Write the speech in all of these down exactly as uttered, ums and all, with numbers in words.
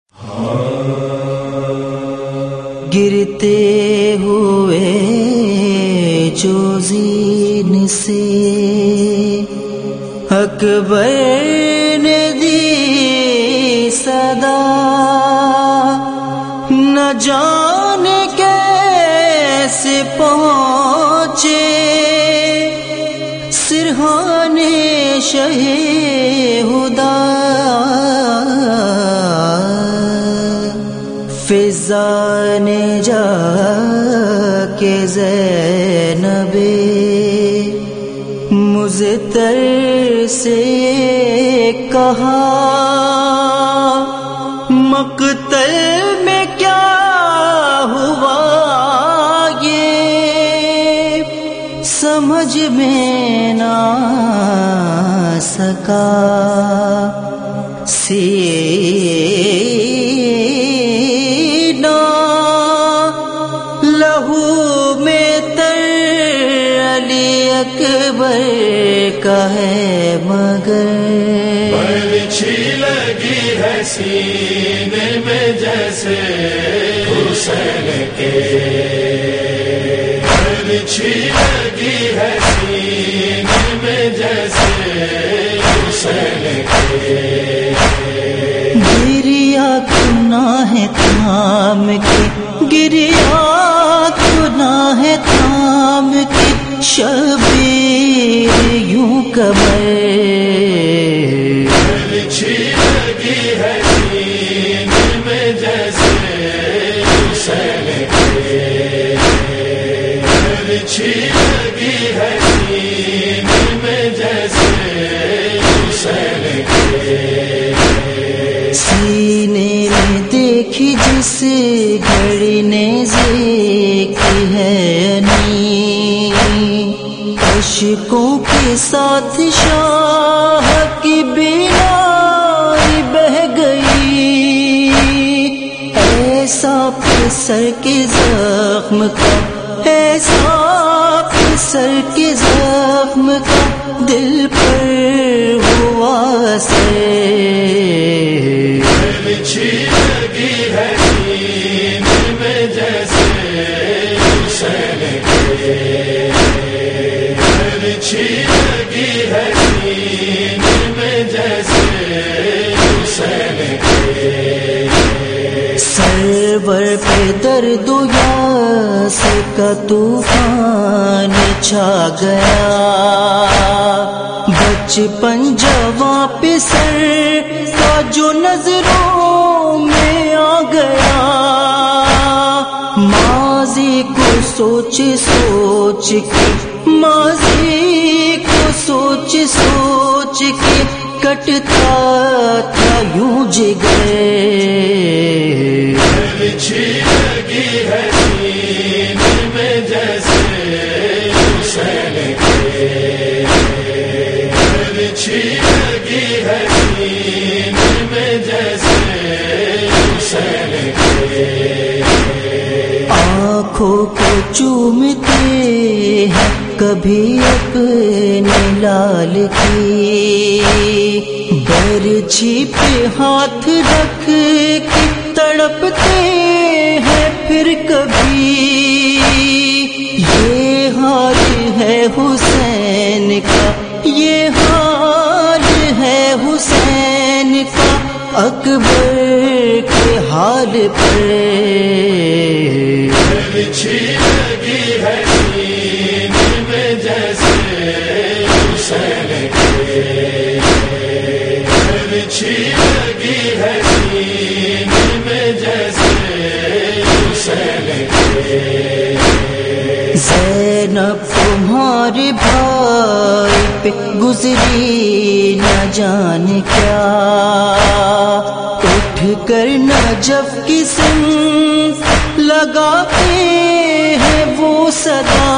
گرتے ہوئے جو زین سے اکبر نے دی صدا، نہ جانے کیسے پہنچے سرحانے شہ ہدا، فضا نے جا کے زینب مضطر سے کہا، مقتل میں کیا ہوا یہ سمجھ میں نہ سکا، سینہ لہو میں تر علی اکبر کا ہے مگر، برچھی لگی ہے سینے میں جیسے حسین کے، برچھی لگی ہے سینے میں جیسے حسین کے، گریا گناہ ہے تھام کے، گریا گناہ ہے تھام کے، شبیر یوں کمر، برچھی لگی ہے سینے میں جیسے حسین کے، برچھی لگی ہے سینے میں جیسے حسین کے، سینے میں دیکھی جس گھڑی نیزے کی ہے نی، عشقوں کے ساتھ شاہ کی بینائی بہ گئی، ایسا سر کے زخم کا، ایسا سر کے زخم کا دل پر ہوا اثر، برچھی لگی ہے سینے میں جیسے حسین کے، برچھی لگی ہے سینے میں جیسے حسین کے، سرور پہ درد و یاس کا طوفان چھا گیا، بچپن جواں پہ سر کا جو نظروں میں آ گیا، ماضی کو سوچ سوچ کے، ماضی کو سوچ سوچ کے کٹتا تھا یوں جگر، برچھی لگی ہے سینے میں جیسے حسین کے، برچھی لگی ہے سینے میں جیسے حسین کے، آنکھوں کو چومتے ہیں کبھی اپنے لال کی، برچھی پہ ہاتھ رکھ کے تڑپتے ہیں پھر کبھی، یہ حال ہے حسین کا، یہ حال ہے حسین کا اکبر کے حال پر، برچھی لگی ہے سینے میں جیسے حسین کے، برچھی لگی ہے سینے میں جیسے حسین کے، زینب تمہارے بھائی پہ گزری نہ جانے کیا، اٹھ کر نجف کی سمت لگاتے ہیں وہ صدا،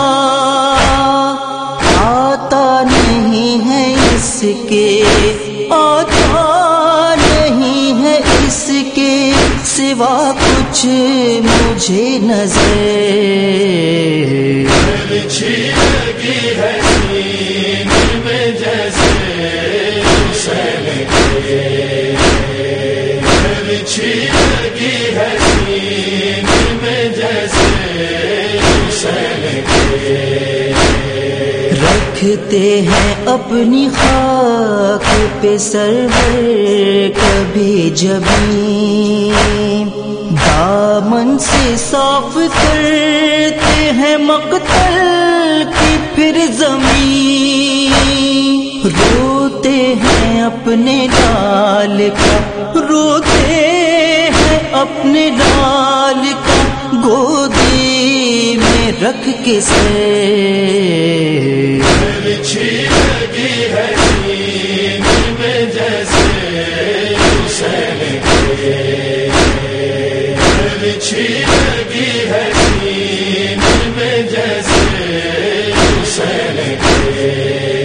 آتا نہیں ہے اس کے، آتا نہیں ہے اس کے سوا کچھ مجھے نظر، برچھی لگی ہے سینے میں جیسے حسین کے، برچھی لگی ہے سینے میں جیسے حسین کے، رکھتے ہیں اپنی خاک پہ سرور کبھی جبیں، دامن سے صاف کرتے ہیں مقتل کی پھر زمین، روتے ہیں اپنے لال کا، روتے ہیں اپنے لال کا، گودی میں رکھ کے سر، بچھی لگی ہے سینے میں جیسے حسین کے، بچھی لگی ہے سینے میں جیسے حسین کے،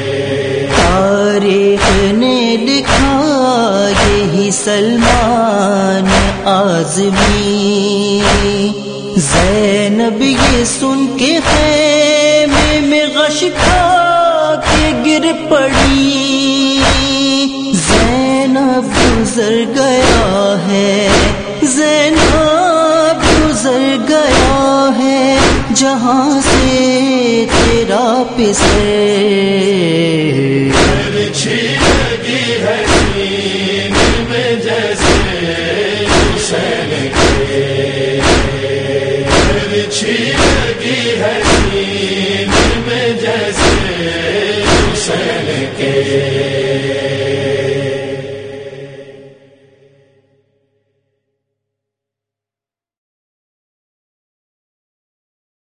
تاریخ نے لکھا یہی سلمان اعظمی، زینب یہ سن کے خیمے میں غش کھا کے گر پڑی، زینب گزر گیا ہے، زینب گزر گیا ہے جہاں سے تیرا پسر،